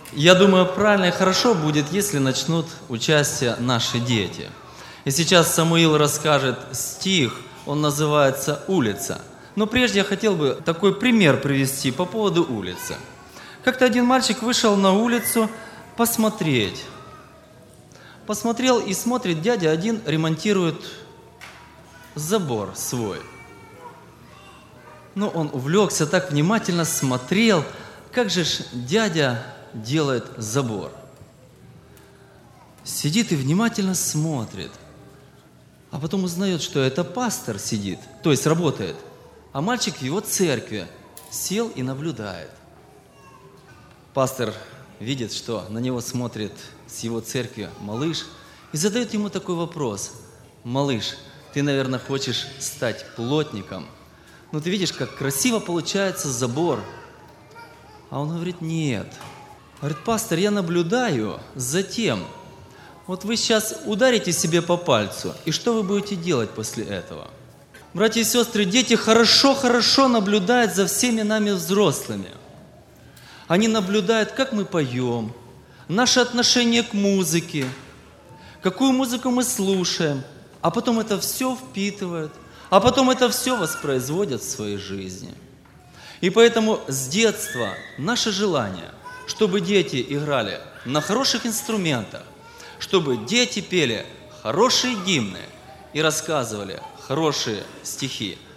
Я думаю, правильно и хорошо будет, если начнут участие наши дети. И сейчас Самуил расскажет стих, он называется «Улица». Но прежде я хотел бы такой пример привести по поводу улицы. Как-то один мальчик вышел на улицу посмотреть. Посмотрел и смотрит, дядя один ремонтирует забор свой. Но он увлекся, так внимательно смотрел, как же дядя делает забор. Сидит и внимательно смотрит. А потом узнает, что это пастор сидит, то есть работает. А мальчик в его церкви сел и наблюдает. Пастор видит, что на него смотрит с его церкви малыш, и задает ему такой вопрос. Малыш, ты, наверное, хочешь стать плотником. Но ты видишь, как красиво получается забор. А он говорит, нет. Говорит, пастор, я наблюдаю за тем. Вот вы сейчас ударите себе по пальцу, и что вы будете делать после этого? Братья и сестры, дети хорошо наблюдают за всеми нами взрослыми. Они наблюдают, как мы поем, наше отношение к музыке, какую музыку мы слушаем, а потом это все впитывают, а потом это все воспроизводят в своей жизни. И поэтому с детства наше желание, чтобы дети играли на хороших инструментах, чтобы дети пели хорошие гимны и рассказывали хорошие стихи.